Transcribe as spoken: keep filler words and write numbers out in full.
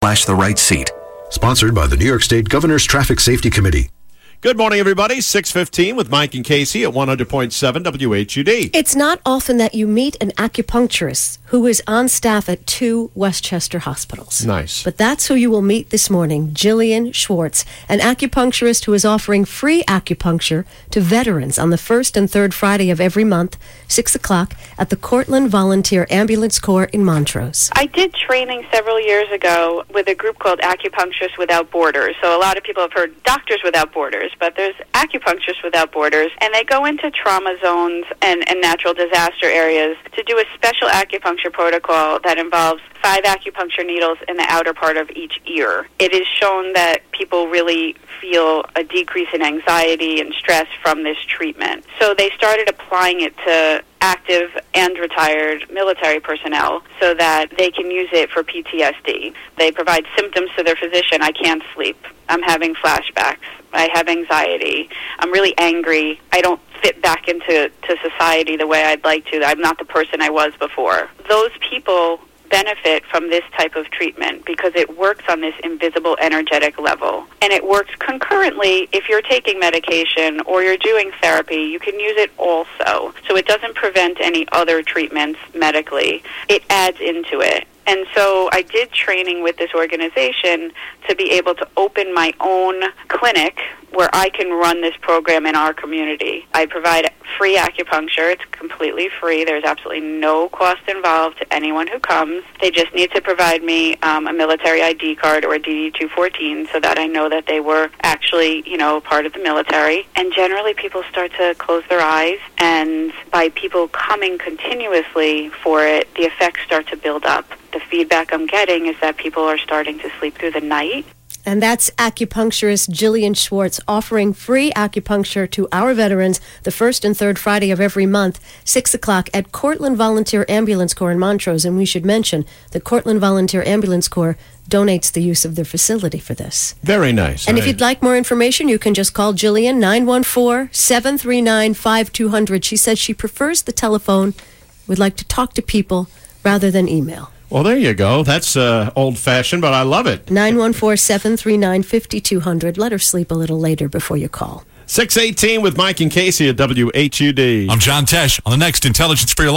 Flash the right seat. Sponsored by the New York State Governor's Traffic Safety Committee. Good morning, everybody. six fifteen with Mike and Casey at one hundred point seven W H U D. It's not often that you meet an acupuncturist who is on staff at two Westchester hospitals. Nice. But that's who you will meet this morning, Jillian Schwartz, an acupuncturist who is offering free acupuncture to veterans on the first and third Friday of every month, six o'clock, at the Cortland Volunteer Ambulance Corps in Montrose. I did training several years ago with a group called Acupuncturists Without Borders. So a lot of people have heard Doctors Without Borders, but there's Acupuncturists Without Borders, and they go into trauma zones and, and natural disaster areas to do a special acupuncture protocol that involves five acupuncture needles in the outer part of each ear. It is shown that people really feel a decrease in anxiety and stress from this treatment. So they started applying it to active and retired military personnel so that they can use it for P T S D. They provide symptoms to their physician. I can't sleep. I'm having flashbacks. I have anxiety. I'm really angry. I don't fit back into to society the way I'd like to. I'm not the person I was before. Those people benefit from this type of treatment because it works on this invisible energetic level. And it works concurrently if you're taking medication or you're doing therapy. You can use it also. So it doesn't prevent any other treatments medically. It adds into it. And so I did training with this organization to be able to open my own clinic where I can run this program in our community. I provide free acupuncture. It's completely free. There's absolutely no cost involved to anyone who comes. They just need to provide me um, a military I D card or a D D two fourteen so that I know that they were actually, you know, part of the military. And generally people start to close their eyes, and by people coming continuously for it, the effects start to build up. The feedback I'm getting is that people are starting to sleep through the night. And that's acupuncturist Jillian Schwartz offering free acupuncture to our veterans the first and third Friday of every month, six o'clock, at Cortland Volunteer Ambulance Corps in Montrose. And we should mention the Cortland Volunteer Ambulance Corps donates the use of their facility for this. Very nice. And I... if you'd like more information, you can just call Jillian, nine one four, seven three nine, five two zero zero. She says she prefers the telephone, would like to talk to people rather than email. Well, there you go. That's uh, old-fashioned, but I love it. nine one four, seven three nine, five two zero zero. Let her sleep a little later before you call. six eighteen with Mike and Casey at W H U D. I'm John Tesh on the next Intelligence for Your Life.